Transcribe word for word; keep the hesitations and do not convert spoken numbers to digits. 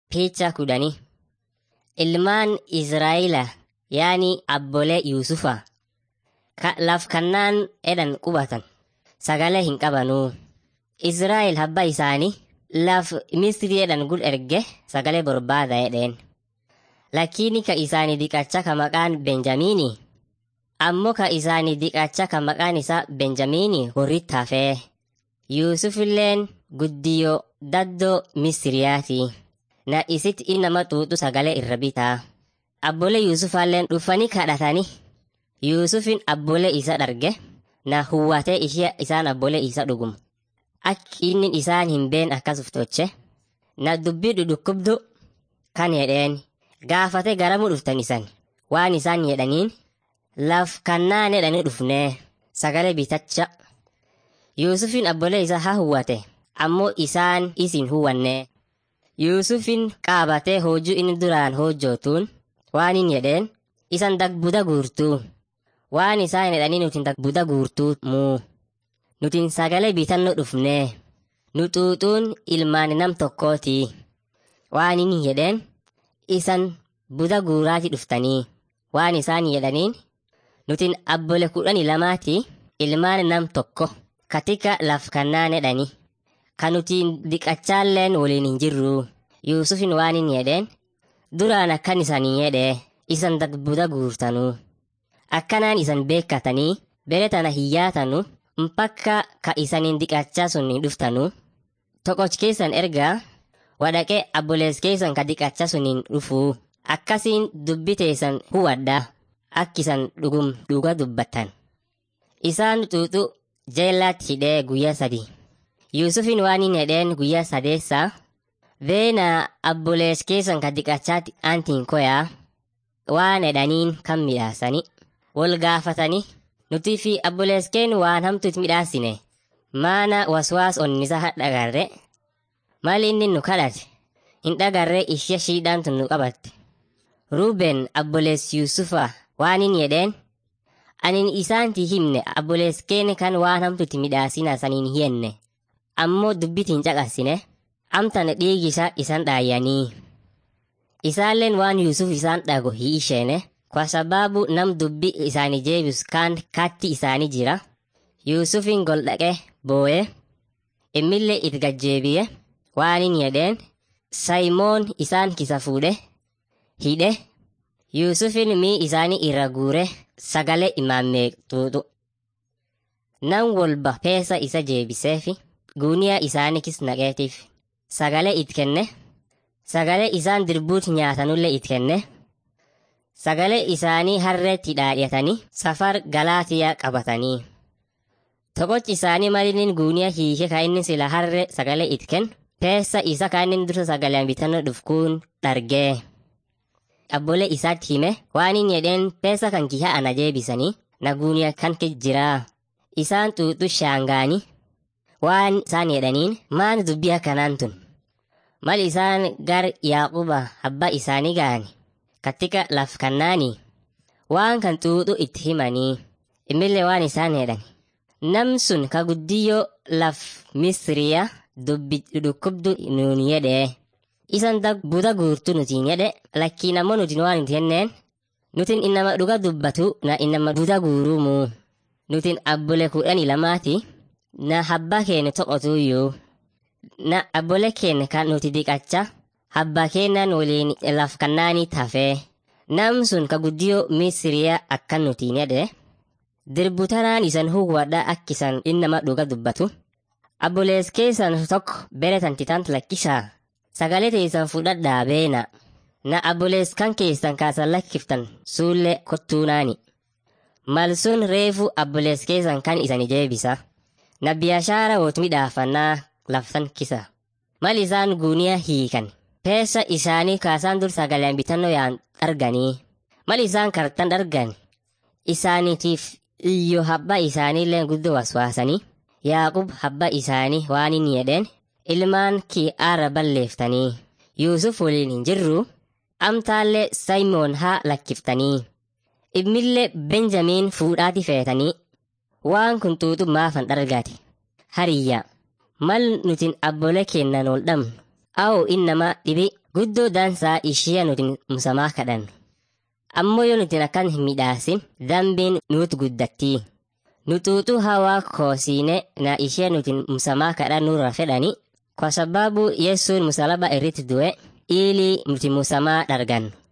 Picha kudani. Ilmaan Israa'ila yaani abbolee Yuusufa ka laf kannaan edhan qubatan sagalee hin qabanuu. Israa'el habba isaanii laf Misrii edhan gud erge sagalee barbaada edheen. Lakini ka isaanii diqacha ka maqaan Benjamiini ammoo ka isaanii diqacha ka maqaan isaa Benjamiini warrit hafee. Yuusufilleen guddiyoo daddoo Misriyaati. Na isit inama tuutu sagalee irra bitaa. Abbolee Yuusufaalleen dhufanii kadhatanii. Yuusufin abbolee isa dharge na huwwatee ishee isaan abbolee isa dhugum. Akki inni isaan hin been akkas uftoche. Na dubbii dhudukkubdu kan jedheen gaafate garamuu dhuftan isan. Waan isaan jedhaniin laf kannaan jedhanii dhufnee sagalee bitacha. Yuusufin abbolee isa haa huwwate ammoo isaan isin huwwanne. Yuusufin qaabatee hojii inni duraan hojjootuun waan hin jedheen isan dagbuda guurtuu. Waan isaan jedhanii nutin dagbuda guurtuu muu. Nutin sagalee bitannoo dhufnee. Nutuutuun ilmaan nam tokkooti. Waan hin jedheen isan buda guuraati dhuftanii. Waan isaan jedhaniin nutin abbole kudhanii lamaati ilmaan nam tokko katika laf kannaan jedhanii. Kan nutiin diqachaalleen waliin hin jirru. Yuusufin waan hin jedheen duraan akkan isanii jedhee isan dagbuda guurtanuu. Akkanaan isan beekatanii bere tana hiyyaatanu mpakka ka isanin diqachaa sun hin dhuftanuu. Tokoch keessan ergaa wadhaqee abbolees keessan ka diqachaa sun hin dhufuu. Akkasiin dubbiteessan huwadha akkisan dhugum dhuga dubbatan. Isaan tuutu jeellaatti hidhee guyyaa sadi. Yuusufin waan hin jedheen guyyaa sadeessaa veena abbolees keessan ka diqachaatti aantiin koyaa waan edhaniin kan midhaasani wal gaafatani nuti fi abbolees keen waan hamtuut midhaasine maana waswaas onnisa hadhagarre maali inni nu kadhate hin dhagarre ishee shiidhaan tun nu qabatte. Ruuben abbolees Yuusufa waan hin jedheen anin isaanti himne abbolees keen kan waan hamtuut midhaasina saniin hiyenne ammoo dubbitiin caqasine. Amtan dhiigisa isan dhaayanii. Isaalleen waan Yuusuf isaan dhago hii isheene kwa sababu nam dubbi isaanii jeebis kaan katti isaanii jira. Yuusufin gol dhaqe boo'e immillee it gajjeebiye waan hin jedheen Saymoon isaan kisa fuudhe hidhe. Yuusufin mii isaanii irra guure sagalee imaammee tuutu. Nam walba peesa isa jeebiseefi guuniyaa isaanii kis naqeetiif. Sagalee it kenne. Sagalee isaan dirbuut nyaatanullee it kenne. Sagalee isaanii harreetti dhaadhiatanii safar galaatiyaa qabatanii. Tokoch isaanii malinin guuniyaa hiike ka inni sila harre sagalee it kennu peessa isa ka inni dursa sagaleen bitannoo dhufkuun dhargee. Abbolee isaatti hime waan hin jedheen peessa kan kiha ana jeebisanii na guuniyaa kan ke jiraa. Isaan tuutu shaangaanii. Waan isaan jedhaniin maan dubbii akkanaan tun. Mal isaan gar Yaaquba abba isaanii ga'ani katika laf kannaanii waan kan tuutu itti himanii. Immillee waan isaan jedhani nam sun ka guddiyyoo laf Misriyaa dubbi dhukkubdu nuun jedhee. Isan dagbuda guurtu nutiin jedhe lakkiin ammoo nutiin waan hin jenneen nutiin innama dhuga dubbatu na innama buda guurumuu. Nutiin abbole kudhanii lamaati. Na habba keenya to'otuyyuu. Na abbole keenya kan nuti diqacha habba keenan waliin laf kannaanii tafee. Nam sun ka guddiyoo Misriyaa akkan nutiin jedhe. Dirbutanaan isan huwwadha akkisan innama dhuga dubbatu. Abbolees keessan tokko beretan titant lakkisaa. Sagalee teessan fudhadhaa beena. Na abbolees kan keessan kaasan lakkiftan suullee kottuunaani. Malsun reefu abbolees keessan kan isani jeebisa. Na biyaashaara woot midhaafannaa laftan kisa. Mal isaan guuniyaa hiikan. Peessa isaanii kaasaan dur sagaleen bitannoo yaan dharganii. Mal isaan kartan dhargan. Isaaniitiif iyyo habba isaaniillee guddoo waswaasanii. Yaaqub habba isaanii waan hin jedheen ilmaan kii aara balleeftanii. Yuusuf waliin hin jirru amtaallee Saymoon haa lakkiftanii. Immillee Benjamiin fuudhaati feetanii. Waan kun tuutu maafan dhargaati. Hariyya mal nutin abbole kennan ol dhabnu Au innama dhibi guddoo dansaa ishee nuti musamaa kadhan. Ammoo yoo nuti akkan hin midhaasin dhambiin nuti guddattii. Nutuutu hawaa koosiine na ishee nuti musamaa kadhan nurra fedhani kwa sababu Yesuun musalaba irratti du'e ili nuti musamaa dargan.